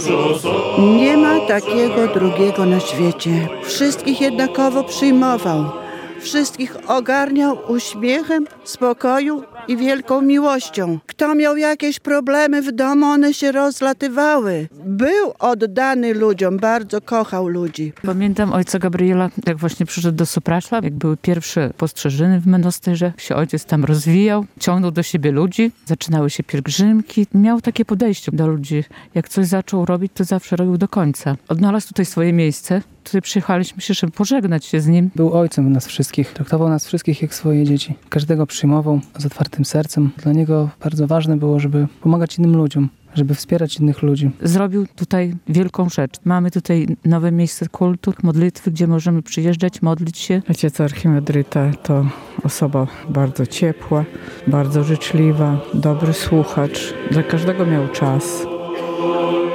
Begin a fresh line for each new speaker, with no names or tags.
Nie ma takiego drugiego na świecie. Wszystkich jednakowo przyjmował. Wszystkich ogarniał uśmiechem, spokoju i wielką miłością. Kto miał jakieś problemy w domu, one się rozlatywały. Był oddany ludziom, bardzo kochał ludzi.
Pamiętam ojca Gabriela, jak właśnie przyszedł do Supraszla, jak były pierwsze postrzeżyny w monasterze, jak się ojciec tam rozwijał, ciągnął do siebie ludzi, zaczynały się pielgrzymki. Miał takie podejście do ludzi. Jak coś zaczął robić, to zawsze robił do końca. Odnalazł tutaj swoje miejsce. Tutaj przyjechaliśmy się, żeby pożegnać się z nim.
Był ojcem nas wszystkich. Traktował nas wszystkich jak swoje dzieci. Każdego przyjmował z otwartym sercem. Dla niego bardzo ważne było, żeby pomagać innym ludziom, żeby wspierać innych ludzi.
Zrobił tutaj wielką rzecz. Mamy tutaj nowe miejsce kultu, modlitwy, gdzie możemy przyjeżdżać, modlić się.
Ojciec archimandryta to osoba bardzo ciepła, bardzo życzliwa, dobry słuchacz. Dla każdego miał czas.